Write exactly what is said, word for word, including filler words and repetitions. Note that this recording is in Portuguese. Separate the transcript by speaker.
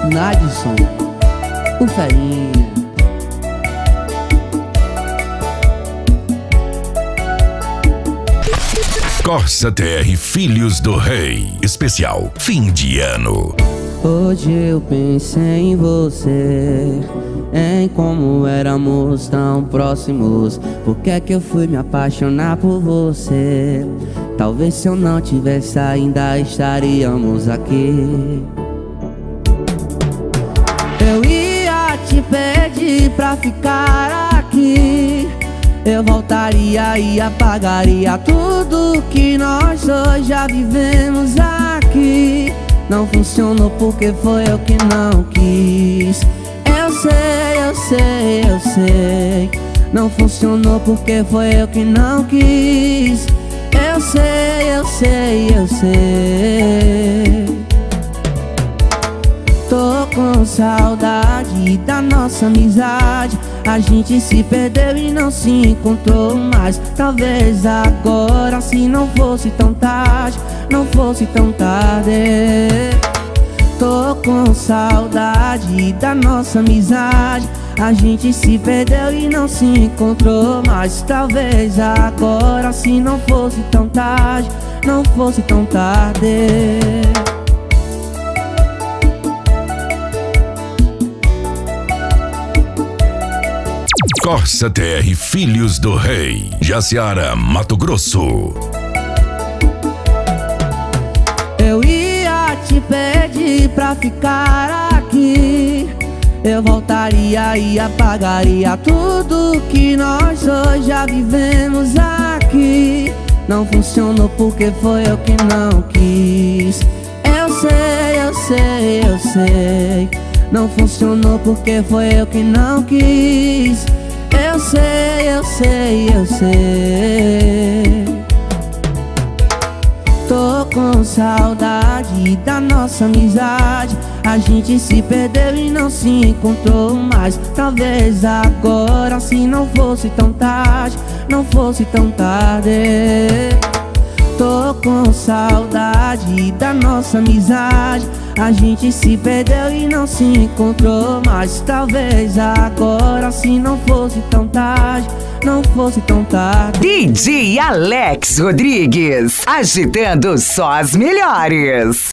Speaker 1: Nadson, o Ferinha.
Speaker 2: Corsa T R Filhos do Rei, especial fim de ano.
Speaker 1: Hoje eu pensei em você, em como éramos tão próximos. Por que é que eu fui me apaixonar por você? Talvez se eu não tivesse ainda estaríamos aqui. Eu ia te pedir pra ficar aqui. Eu voltaria e apagaria tudo que nós dois já vivemos aqui. Não funcionou porque foi eu que não quis. Eu sei, eu sei, eu sei. Não funcionou porque foi eu que não quis. Eu sei, eu sei, eu sei. Tô com saudade da nossa amizade. A gente se perdeu e não se encontrou mais. Talvez agora, se não fosse tão tarde, não fosse tão tarde. Tô com saudade da nossa amizade. A gente se perdeu e não se encontrou mais. Talvez agora, se não fosse tão tarde, não fosse tão tarde.
Speaker 2: Corsa T R Filhos do Rei, Jaciara, Mato Grosso.
Speaker 1: Eu ia te pedir pra ficar aqui. Eu voltaria e apagaria tudo que nós dois já vivemos aqui. Não funcionou porque foi eu que não quis. Eu sei, eu sei, eu sei. Não funcionou porque foi eu que não quis. Eu sei, eu sei, eu sei. Tô com saudade da nossa amizade. A gente se perdeu e não se encontrou mais. Talvez agora, se não fosse tão tarde, não fosse tão tarde. Tô com saudade da nossa amizade. A gente se perdeu e não se encontrou mais. Talvez agora, se não fosse tão tarde, não fosse tão tarde.
Speaker 3: D J Alex Rodrigues, agitando só as melhores.